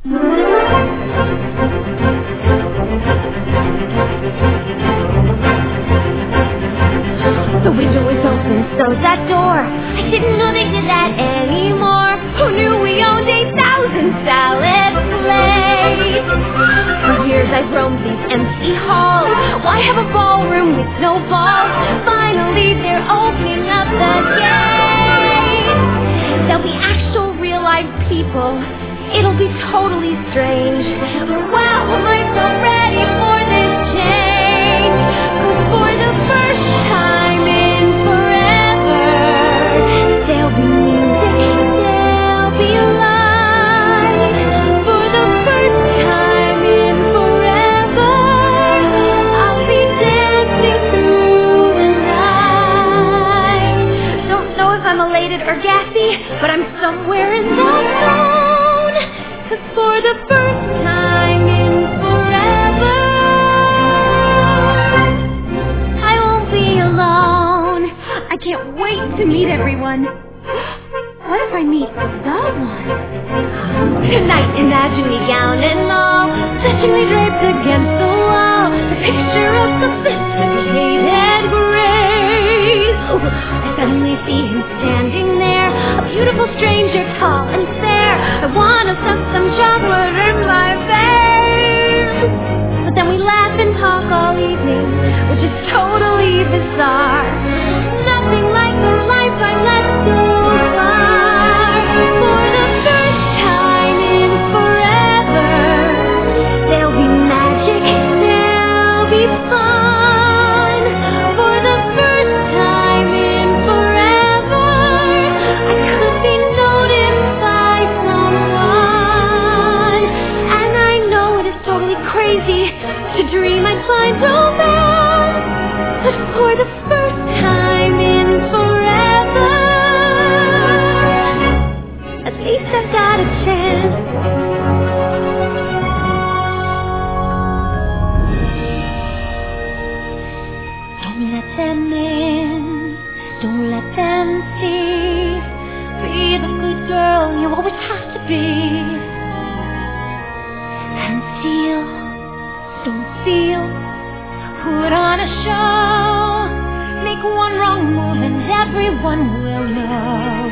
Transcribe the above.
The window is open, so's that door. I didn't know they did that anymore. Who knew we owned 8,000 salad plates? For years I've roamed these empty halls. Why have a ballroom with no balls? Finally they're opening up the gates. There'll be actual real live people. It'll be totally strange. Wow, am I so ready for this change? 'Cause for the first time in forever, there'll be music, there'll be light. For the first time in forever, I'll be dancing through the night. Don't know if I'm elated or gassy, but I'm somewhere in the zone. 'Cause for the first time in forever, I won't be alone. I can't wait to meet everyone. What if I meet the one? Tonight, imagine me gown and all, touchingly draped against the wall, the picture of sophisticated grace. I suddenly see him standing there, a beautiful stranger, tall and fair. I wanna suck some chocolate in my face. But then we laugh and talk all evening, which is totally bizarre. Nothing like the life I led so far. For the first time in forever, there'll be magic, there'll be fun. For the first time in forever, I could be noticed by someone. And I know it is totally crazy to dream I'd find romance, but for the first time in forever, at least I've got a chance. Don't let them in, don't let them see. Be the good girl you always have to be. And feel, don't feel, put on a show. Make one wrong move and everyone will know.